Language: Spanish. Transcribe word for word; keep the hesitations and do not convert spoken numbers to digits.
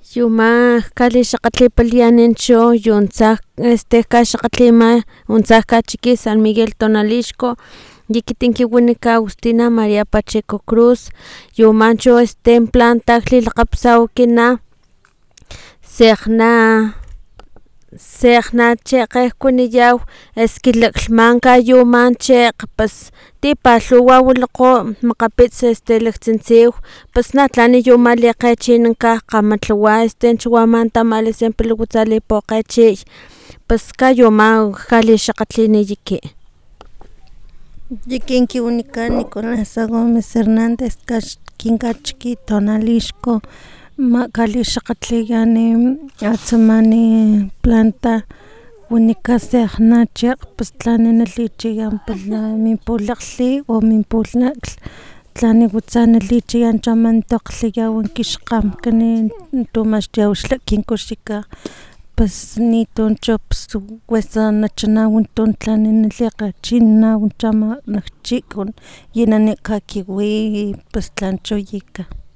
Yuma kali xakgatlipalianincho yuntzaj este kaxakgatlima untzaj kachiki San Miguel Tonalixco yikitin kiwinika Agustina María Pacheco Cruz yumancho este planta lilakgapsaw kina sekgna sekgna chekge kuniyaw eskinlaklhmanka yuman chekg pus tipalhuwa wilikgo makgapits este laktsintsew pus natlani yu malikgechininka kgama lhuwa este chiwaman tamales siempre witsa lipokgechi pus kayuma kalixakgatlini yiki Yiki kiwanikan Nicolasa Gómez Hernández kax kinkachiki Tonalixco ma kalixakgatliyani atsamani planta wanika sekgna chekg pus tlani nalichiyan min pulakgli o min pulakg tlani watsa nalichiyan chaman tokglhiyaw kixkgamkani tumaxtiyaw xla kinkuxika pus nituncho pus kuesa nachanaw tun tlani nalikgachinaw chama nak chik yinani kakiwi pus tlancho yika